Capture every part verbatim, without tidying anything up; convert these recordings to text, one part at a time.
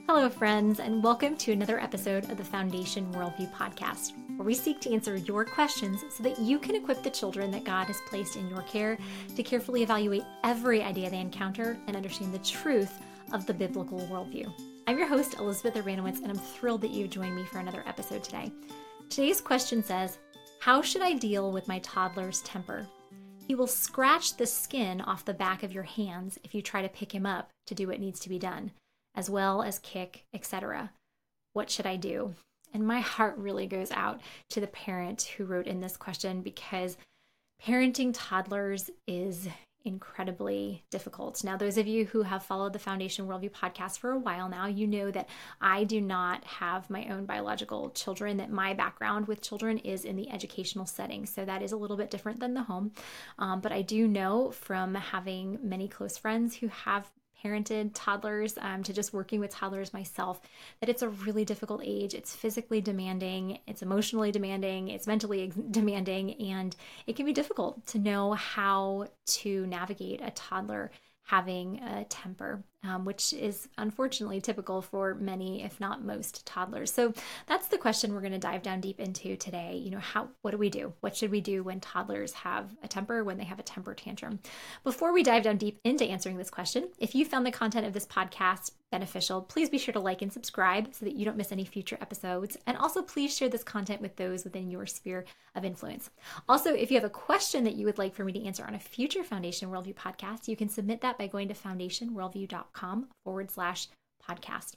Hello, friends, and welcome to another episode of the Foundation Worldview Podcast, where we seek to answer your questions so that you can equip the children that God has placed in your care to carefully evaluate every idea they encounter and understand the truth of the biblical worldview. I'm your host, Elizabeth Urbanowitz, and I'm thrilled that you've joined me for another episode today. Today's question says, how should I deal with my toddler's temper? He will scratch the skin off the back of your hands if you try to pick him up to do what needs to be done, as well as kick, et cetera. What should I do? And my heart really goes out to the parent who wrote in this question, because parenting toddlers is incredibly difficult. Now, those of you who have followed the Foundation Worldview podcast for a while now, you know that I do not have my own biological children, that my background with children is in the educational setting. So that is a little bit different than the home. Um, but I do know from having many close friends who have parented toddlers, um, to just working with toddlers myself, that it's a really difficult age. It's physically demanding, it's emotionally demanding, it's mentally ex- demanding, and it can be difficult to know how to navigate a toddler having a temper, um, which is unfortunately typical for many, if not most, toddlers. So that's the question we're going to dive down deep into today. You know, how, what do we do? What should we do when toddlers have a temper, when they have a temper tantrum? Before we dive down deep into answering this question, if you found the content of this podcast beneficial, please be sure to like and subscribe so that you don't miss any future episodes. And also please share this content with those within your sphere of influence. Also, if you have a question that you would like for me to answer on a future Foundation Worldview podcast, you can submit that by going to foundationworldview.com forward slash podcast.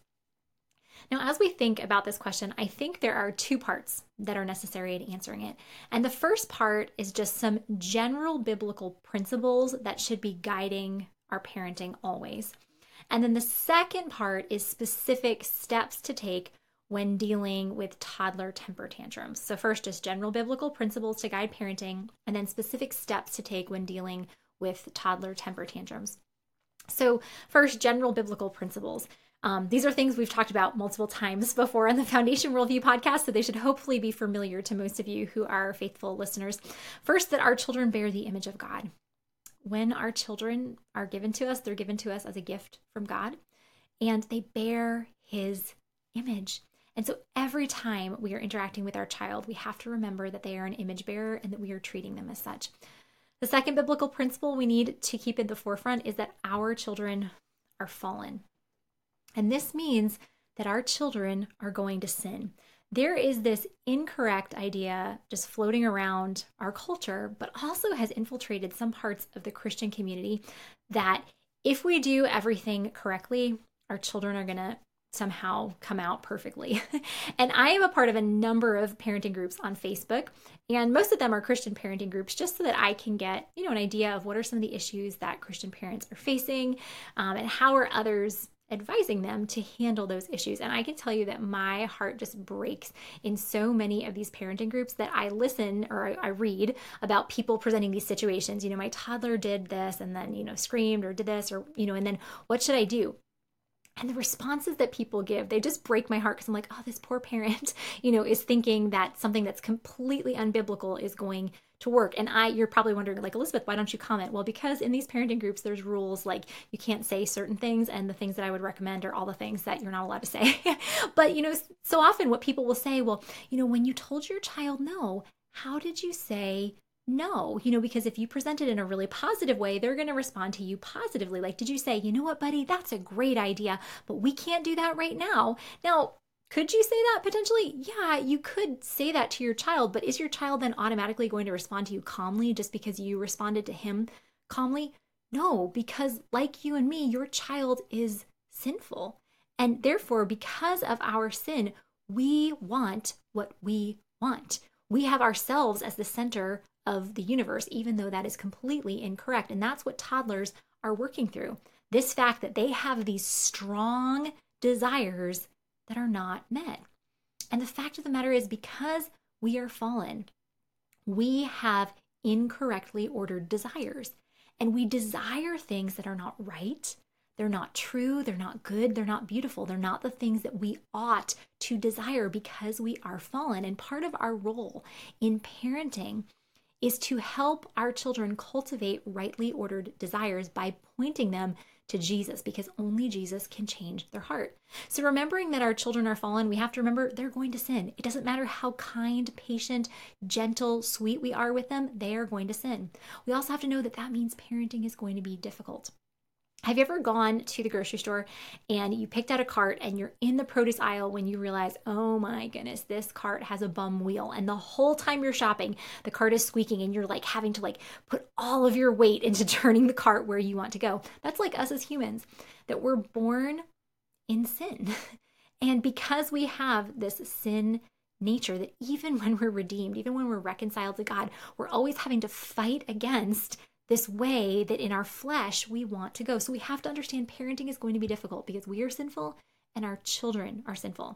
Now, as we think about this question, I think there are two parts that are necessary in answering it. And the first part is just some general biblical principles that should be guiding our parenting always. And then the second part is specific steps to take when dealing with toddler temper tantrums. So first, just general biblical principles to guide parenting, and then specific steps to take when dealing with toddler temper tantrums. So first, general biblical principles. Um, these are things we've talked about multiple times before on the Foundation Worldview podcast, so they should hopefully be familiar to most of you who are faithful listeners. First, that our children bear the image of God. When our children are given to us, they're given to us as a gift from God, and they bear His image. And so every time we are interacting with our child, we have to remember that they are an image bearer and that we are treating them as such. The second biblical principle we need to keep in the forefront is that our children are fallen. And this means that our children are going to sin. There is this incorrect idea just floating around our culture, but also has infiltrated some parts of the Christian community, that if we do everything correctly, our children are going to somehow come out perfectly. And I am a part of a number of parenting groups on Facebook, and most of them are Christian parenting groups, just so that I can get, you know, an idea of what are some of the issues that Christian parents are facing, um, and how are others advising them to handle those issues. And I can tell you that my heart just breaks in so many of these parenting groups that I listen or I, I read about people presenting these situations. You know, my toddler did this and then, you know, screamed or did this, or, you know, and then what should I do? And the responses that people give, they just break my heart, because I'm like, oh, this poor parent, you know, is thinking that something that's completely unbiblical is going to work. And I, you're probably wondering, like, Elizabeth, why don't you comment? Well, because in these parenting groups, there's rules like you can't say certain things, and the things that I would recommend are all the things that you're not allowed to say. But, you know, so often what people will say, well, you know, when you told your child no, how did you say no? You know, because if you present it in a really positive way, they're going to respond to you positively. Like, did you say, you know what, buddy, that's a great idea, but we can't do that right now. Now, could you say that potentially? Yeah, you could say that to your child, but is your child then automatically going to respond to you calmly just because you responded to him calmly? No, because like you and me, your child is sinful. And therefore, because of our sin, we want what we want. We have ourselves as the center of the universe, even though that is completely incorrect. And that's what toddlers are working through. This fact that they have these strong desires that are not met. And the fact of the matter is, because we are fallen, we have incorrectly ordered desires, and we desire things that are not right. They're not true. They're not good. They're not beautiful. They're not the things that we ought to desire, because we are fallen. And part of our role in parenting is to help our children cultivate rightly ordered desires by pointing them to Jesus, because only Jesus can change their heart. So remembering that our children are fallen, we have to remember they're going to sin. It doesn't matter how kind, patient, gentle, sweet we are with them, they are going to sin. We also have to know that that means parenting is going to be difficult. Have you ever gone to the grocery store and you picked out a cart and you're in the produce aisle when you realize, oh my goodness, this cart has a bum wheel, and the whole time you're shopping, the cart is squeaking and you're like having to like put all of your weight into turning the cart where you want to go. That's like us as humans, that we're born in sin. And because we have this sin nature, that even when we're redeemed, even when we're reconciled to God, we're always having to fight against this way that in our flesh we want to go. So we have to understand parenting is going to be difficult because we are sinful and our children are sinful.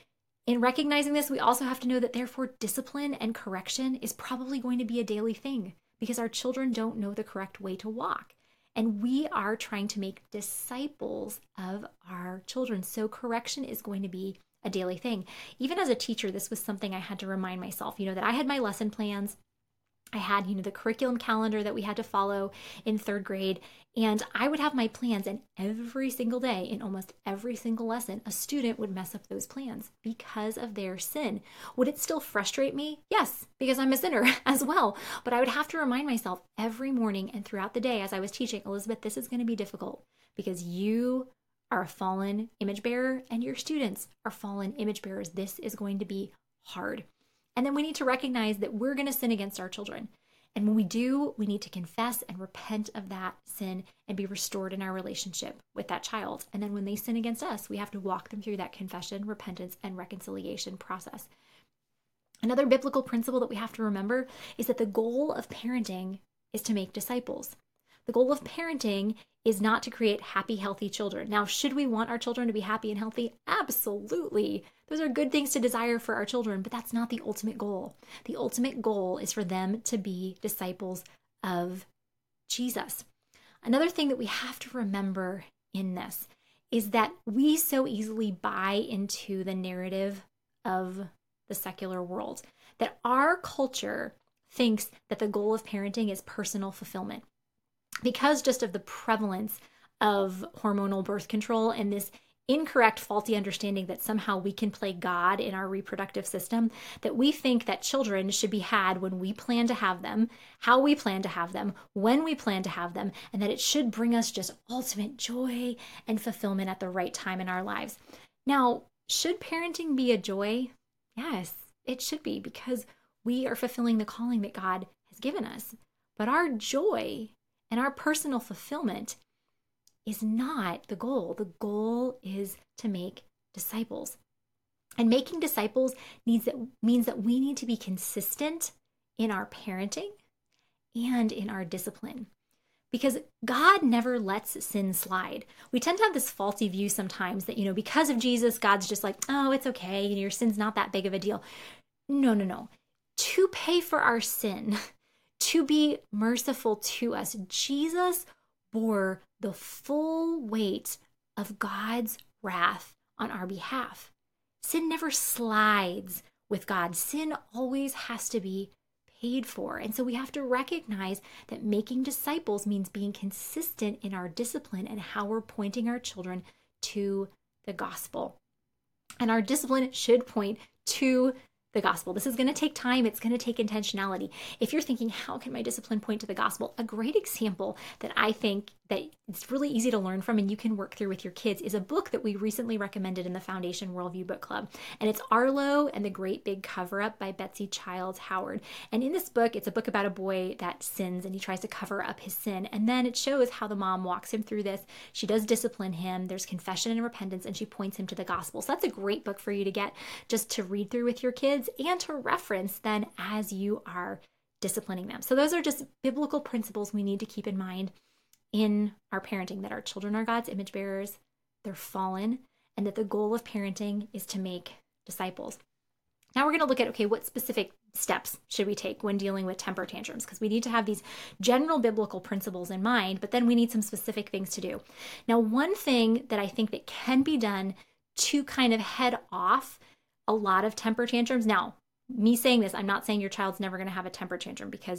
In recognizing this, we also have to know that therefore discipline and correction is probably going to be a daily thing because our children don't know the correct way to walk. And we are trying to make disciples of our children. So correction is going to be a daily thing. Even as a teacher, this was something I had to remind myself, you know, that I had my lesson plans. I had, you know, the curriculum calendar that we had to follow in third grade, and I would have my plans, and every single day in almost every single lesson, a student would mess up those plans because of their sin. Would it still frustrate me? Yes, because I'm a sinner as well. But I would have to remind myself every morning and throughout the day as I was teaching, Elizabeth, this is going to be difficult because you are a fallen image bearer and your students are fallen image bearers. This is going to be hard. And then we need to recognize that we're going to sin against our children. And when we do, we need to confess and repent of that sin and be restored in our relationship with that child. And then when they sin against us, we have to walk them through that confession, repentance, and reconciliation process. Another biblical principle that we have to remember is that the goal of parenting is to make disciples. The goal of parenting is not to create happy, healthy children. Now, should we want our children to be happy and healthy? Absolutely. Those are good things to desire for our children, but that's not the ultimate goal. The ultimate goal is for them to be disciples of Jesus. Another thing that we have to remember in this is that we so easily buy into the narrative of the secular world, that our culture thinks that the goal of parenting is personal fulfillment. Because just of the prevalence of hormonal birth control and this incorrect, faulty understanding that somehow we can play God in our reproductive system, that we think that children should be had when we plan to have them, how we plan to have them, when we plan to have them, and that it should bring us just ultimate joy and fulfillment at the right time in our lives. Now, should parenting be a joy? Yes, it should be, because we are fulfilling the calling that God has given us. But our joy and our personal fulfillment is not the goal. The goal is to make disciples. And making disciples needs that, means that we need to be consistent in our parenting and in our discipline. Because God never lets sin slide. We tend to have this faulty view sometimes that, you know, because of Jesus, God's just like, oh, it's okay, your sin's not that big of a deal. No, no, no. To pay for our sin, to be merciful to us, Jesus bore the full weight of God's wrath on our behalf. Sin never slides with God. Sin always has to be paid for. And so we have to recognize that making disciples means being consistent in our discipline and how we're pointing our children to the gospel. And our discipline should point to the gospel. This is going to take time. It's going to take intentionality. If you're thinking, how can my discipline point to the gospel? A great example that I think that it's really easy to learn from and you can work through with your kids is a book that we recently recommended in the Foundation Worldview Book Club. And it's Arlo and the Great Big Cover-Up by Betsy Childs Howard. And in this book, it's a book about a boy that sins and he tries to cover up his sin. And then it shows how the mom walks him through this. She does discipline him. There's confession and repentance, and she points him to the gospel. So that's a great book for you to get just to read through with your kids and to reference then as you are disciplining them. So those are just biblical principles we need to keep in mind in our parenting, that our children are God's image bearers, they're fallen, and that the goal of parenting is to make disciples. Now we're going to look at, okay, what specific steps should we take when dealing with temper tantrums? Because we need to have these general biblical principles in mind, but then we need some specific things to do. Now, one thing that I think that can be done to kind of head off a lot of temper tantrums. Now, me saying this, I'm not saying your child's never going to have a temper tantrum, because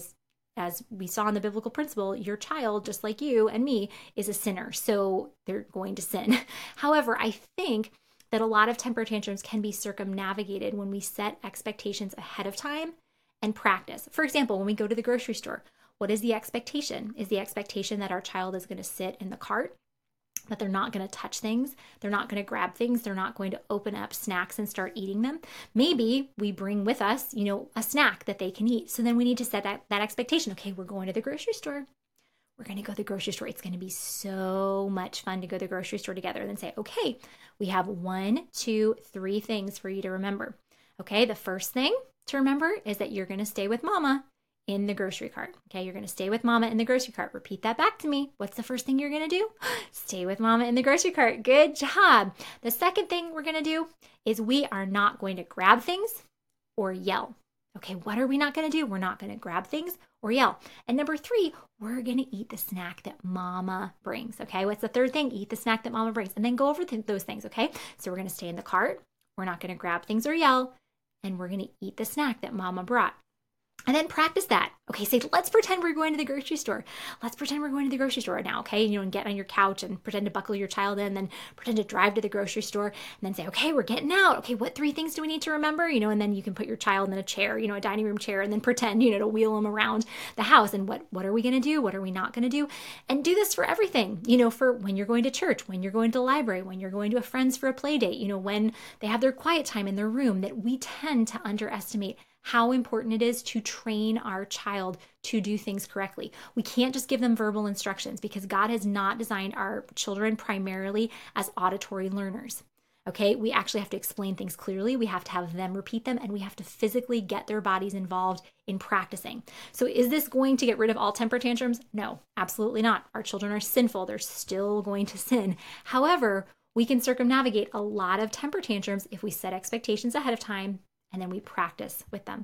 as we saw in the biblical principle, your child, just like you and me, is a sinner. So they're going to sin. However, I think that a lot of temper tantrums can be circumnavigated when we set expectations ahead of time and practice. For example, when we go to the grocery store, what is the expectation? Is the expectation that our child is going to sit in the cart, that they're not going to touch things, they're not going to grab things, they're not going to open up snacks and start eating them? Maybe we bring with us, you know, a snack that they can eat. So then we need to set that, that expectation. Okay, we're going to the grocery store. We're going to go to the grocery store. It's going to be so much fun to go to the grocery store together. And then say, okay, we have one, two, three things for you to remember. Okay, the first thing to remember is that you're going to stay with mama in the grocery cart. Okay, you're going to stay with mama in the grocery cart. Repeat that back to me. What's the first thing you're going to do? Stay with mama in the grocery cart. Good job. The second thing we're going to do is we are not going to grab things or yell. Okay, what are we not going to do? We're not going to grab things or yell. And number three, we're going to eat the snack that mama brings. Okay, what's the third thing? Eat the snack that mama brings. And then go over th- those things. Okay, so we're going to stay in the cart. We're not going to grab things or yell. And we're going to eat the snack that mama brought. And then practice that. Okay, say, let's pretend we're going to the grocery store. Let's pretend we're going to the grocery store now, okay? You know, and get on your couch and pretend to buckle your child in, then pretend to drive to the grocery store, and then say, okay, we're getting out. Okay, what three things do we need to remember? You know, and then you can put your child in a chair, you know, a dining room chair, and then pretend, you know, to wheel them around the house. And what, what are we going to do? What are we not going to do? And do this for everything, you know, for when you're going to church, when you're going to the library, when you're going to a friend's for a play date, you know, when they have their quiet time in their room, that we tend to underestimate how important it is to train our child to do things correctly. We can't just give them verbal instructions because God has not designed our children primarily as auditory learners. Okay, we actually have to explain things clearly. We have to have them repeat them, and we have to physically get their bodies involved in practicing. So is this going to get rid of all temper tantrums? No, absolutely not. Our children are sinful. They're still going to sin. However, we can circumnavigate a lot of temper tantrums if we set expectations ahead of time and then we practice with them.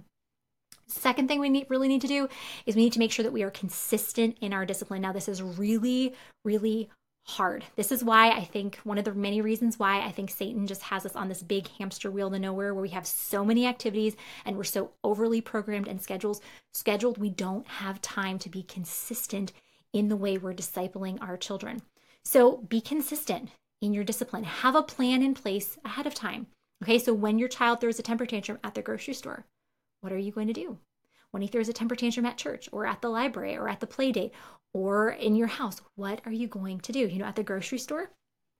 Second thing we need, really need to do is we need to make sure that we are consistent in our discipline. Now, this is really, really hard. This is why I think one of the many reasons why I think Satan just has us on this big hamster wheel to nowhere, where we have so many activities and we're so overly programmed and schedules scheduled, we don't have time to be consistent in the way we're discipling our children. So be consistent in your discipline. Have a plan in place ahead of time. Okay, so when your child throws a temper tantrum at the grocery store, what are you going to do? When he throws a temper tantrum at church or at the library or at the play date or in your house, what are you going to do? You know, at the grocery store,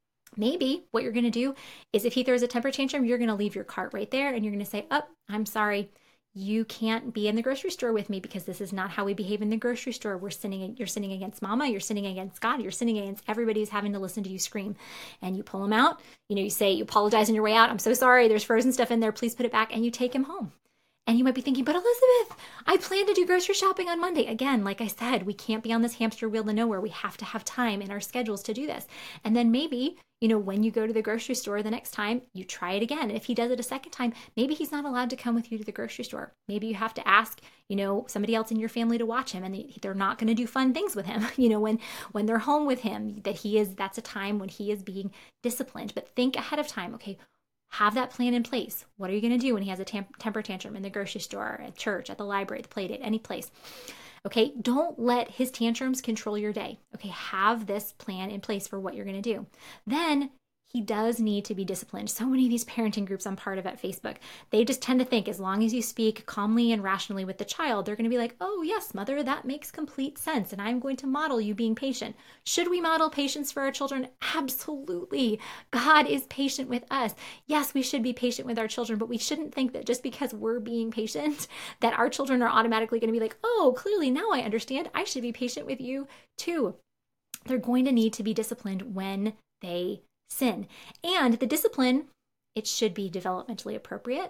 maybe what you're going to do is if he throws a temper tantrum, you're going to leave your cart right there and you're going to say, oh, I'm sorry. You can't be in the grocery store with me because this is not how we behave in the grocery store. We're sinning. You're sinning against mama. You're sinning against God. You're sinning against everybody who's having to listen to you scream. And you pull him out. You know, you say, you apologize on your way out. I'm so sorry. There's frozen stuff in there. Please put it back. And you take him home. And you might be thinking, but Elizabeth, I plan to do grocery shopping on Monday. Again, like I said, we can't be on this hamster wheel to nowhere. We have to have time in our schedules to do this. And then maybe, you know, when you go to the grocery store the next time, you try it again. And if he does it a second time, maybe he's not allowed to come with you to the grocery store. Maybe you have to ask, you know, somebody else in your family to watch him, and they're not going to do fun things with him. You know, when, when they're home with him, that he is, that's a time when he is being disciplined. But think ahead of time, okay, have that plan in place. What are you going to do when he has a tam- temper tantrum in the grocery store, at church, at the library, the play date, any place? Okay, don't let his tantrums control your day. Okay, have this plan in place for what you're going to do. Then he does need to be disciplined. So many of these parenting groups I'm part of at Facebook, they just tend to think as long as you speak calmly and rationally with the child, they're going to be like, oh yes, mother, that makes complete sense. And I'm going to model you being patient. Should we model patience for our children? Absolutely. God is patient with us. Yes, we should be patient with our children, but we shouldn't think that just because we're being patient, that our children are automatically going to be like, oh, clearly now I understand. I should be patient with you too. They're going to need to be disciplined when they sin. And the discipline, it should be developmentally appropriate.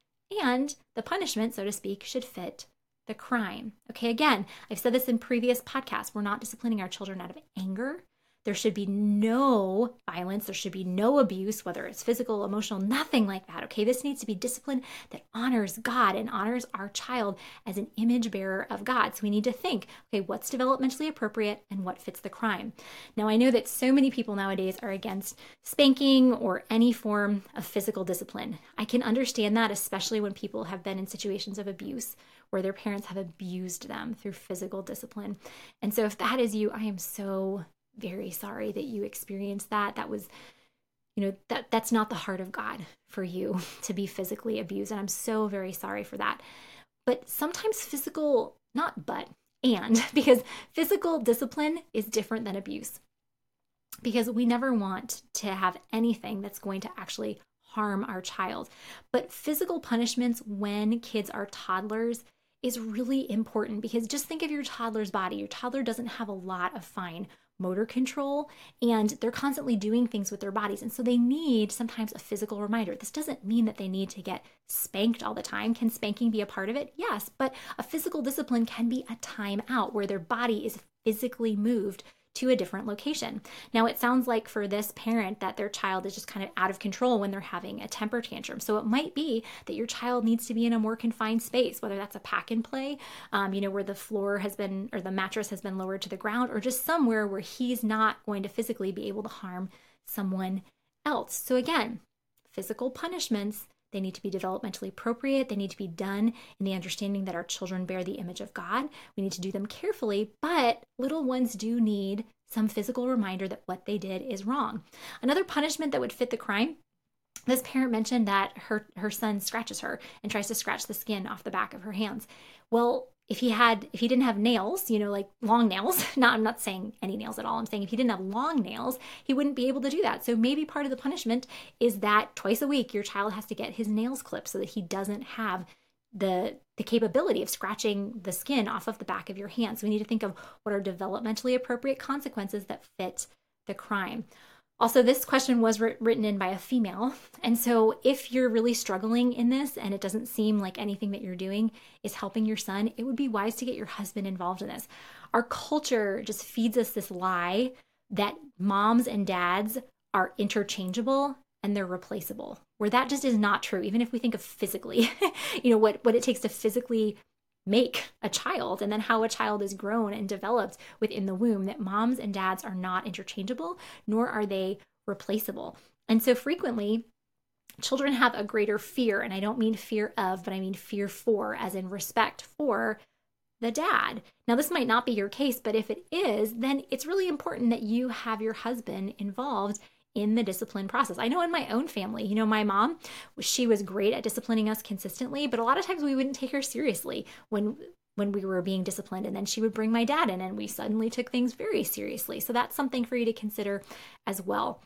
And the punishment, so to speak, should fit the crime. Okay, again, I've said this in previous podcasts. We're not disciplining our children out of anger. There should be no violence. There should be no abuse, whether it's physical, emotional, nothing like that. Okay. This needs to be discipline that honors God and honors our child as an image bearer of God. So we need to think, okay, what's developmentally appropriate and what fits the crime? Now, I know that so many people nowadays are against spanking or any form of physical discipline. I can understand that, especially when people have been in situations of abuse where their parents have abused them through physical discipline. And so if that is you, I am so very sorry that you experienced that. That was, you know, that that's not the heart of God for you to be physically abused. And I'm so very sorry for that. But sometimes physical, not but, and, because physical discipline is different than abuse. Because we never want to have anything that's going to actually harm our child. But physical punishments when kids are toddlers is really important, because just think of your toddler's body. Your toddler doesn't have a lot of fine motor control, and they're constantly doing things with their bodies. And so they need sometimes a physical reminder. This doesn't mean that they need to get spanked all the time. Can spanking be a part of it? Yes, but a physical discipline can be a time out where their body is physically moved to a different location. Now, it sounds like for this parent that their child is just kind of out of control when they're having a temper tantrum. So it might be that your child needs to be in a more confined space, whether that's a pack and play, um, you know, where the floor has been, or the mattress has been lowered to the ground, or just somewhere where he's not going to physically be able to harm someone else. So again, physical punishments, they need to be developmentally appropriate. They need to be done in the understanding that our children bear the image of God. We need to do them carefully, but little ones do need some physical reminder that what they did is wrong. Another punishment that would fit the crime, this parent mentioned that her, her son scratches her and tries to scratch the skin off the back of her hands. Well, if he had, if he didn't have nails, you know, like long nails, not, I'm not saying any nails at all. I'm saying if he didn't have long nails, he wouldn't be able to do that. So maybe part of the punishment is that twice a week, your child has to get his nails clipped so that he doesn't have the, the capability of scratching the skin off of the back of your hand. So we need to think of what are developmentally appropriate consequences that fit the crime. Also, this question was written in by a female. And so if you're really struggling in this and it doesn't seem like anything that you're doing is helping your son, it would be wise to get your husband involved in this. Our culture just feeds us this lie that moms and dads are interchangeable and they're replaceable, where that just is not true. Even if we think of physically, you know, what, what it takes to physically make a child, and then how a child is grown and developed within the womb, that moms and dads are not interchangeable, nor are they replaceable. And so frequently, children have a greater fear, and I don't mean fear of, but I mean fear for, as in respect for the dad. Now, this might not be your case, but if it is, then it's really important that you have your husband involved in the discipline process. I know in my own family, you know, my mom, she was great at disciplining us consistently, but a lot of times we wouldn't take her seriously when when we were being disciplined. And then she would bring my dad in and we suddenly took things very seriously. So that's something for you to consider as well.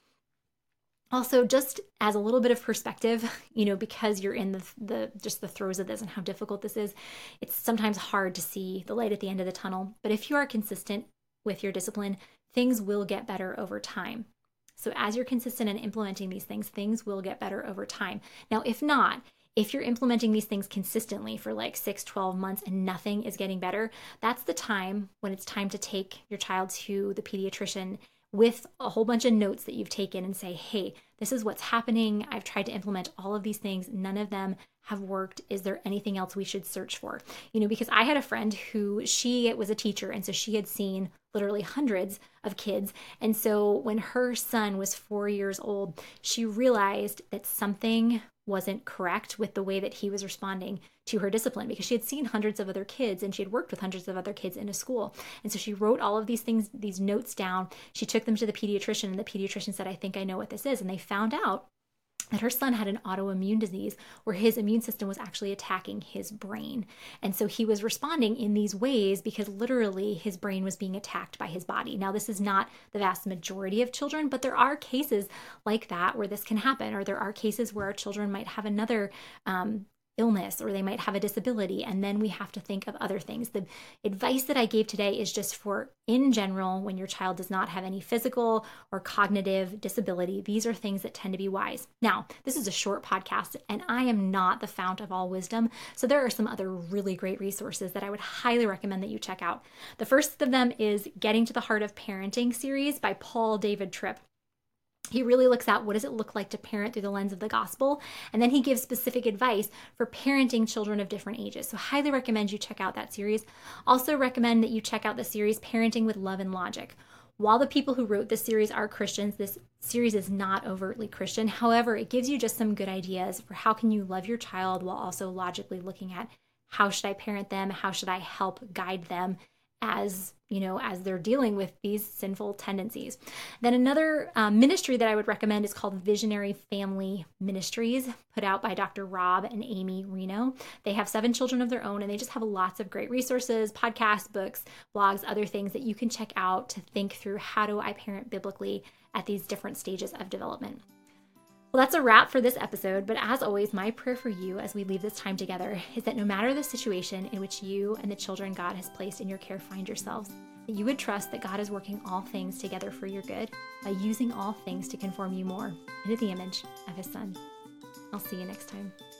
Also, just as a little bit of perspective, you know, because you're in the, the just the throes of this and how difficult this is, it's sometimes hard to see the light at the end of the tunnel. But if you are consistent with your discipline, things will get better over time. So as you're consistent in implementing these things, things will get better over time. Now, if not, if you're implementing these things consistently for like six, twelve months and nothing is getting better, that's the time when it's time to take your child to the pediatrician with a whole bunch of notes that you've taken and say, hey, this is what's happening. I've tried to implement all of these things. None of them have worked. Is there anything else we should search for? You know, because I had a friend who, she was a teacher, and so she had seen literally hundreds of kids. And so when her son was four years old, she realized that something wasn't correct with the way that he was responding to her discipline, because she had seen hundreds of other kids and she had worked with hundreds of other kids in a school. And so she wrote all of these things, these notes down. She took them to the pediatrician, and the pediatrician said, I think I know what this is. And they found out that her son had an autoimmune disease where his immune system was actually attacking his brain. And so he was responding in these ways because literally his brain was being attacked by his body. Now, this is not the vast majority of children, but there are cases like that where this can happen, or there are cases where our children might have another um, illness or they might have a disability. And then we have to think of other things. The advice that I gave today is just for in general, when your child does not have any physical or cognitive disability. These are things that tend to be wise. Now, this is a short podcast and I am not the fount of all wisdom. So there are some other really great resources that I would highly recommend that you check out. The first of them is Getting to the Heart of Parenting series by Paul David Tripp. He really looks at what does it look like to parent through the lens of the gospel, and then he gives specific advice for parenting children of different ages. So highly recommend you check out that series. Also recommend that you check out the series Parenting with Love and Logic. While the people who wrote this series are Christians, this series is not overtly Christian. However, it gives you just some good ideas for how can you love your child while also logically looking at how should I parent them, how should I help guide them as, you know, as they're dealing with these sinful tendencies. Then another um, ministry that I would recommend is called Visionary Family Ministries, put out by Doctor Rob and Amy Reno. They have seven children of their own, and they just have lots of great resources, podcasts, books, blogs, other things that you can check out to think through how do I parent biblically at these different stages of development. Well, that's a wrap for this episode, but as always, my prayer for you as we leave this time together is that no matter the situation in which you and the children God has placed in your care find yourselves, that you would trust that God is working all things together for your good by using all things to conform you more into the image of His Son. I'll see you next time.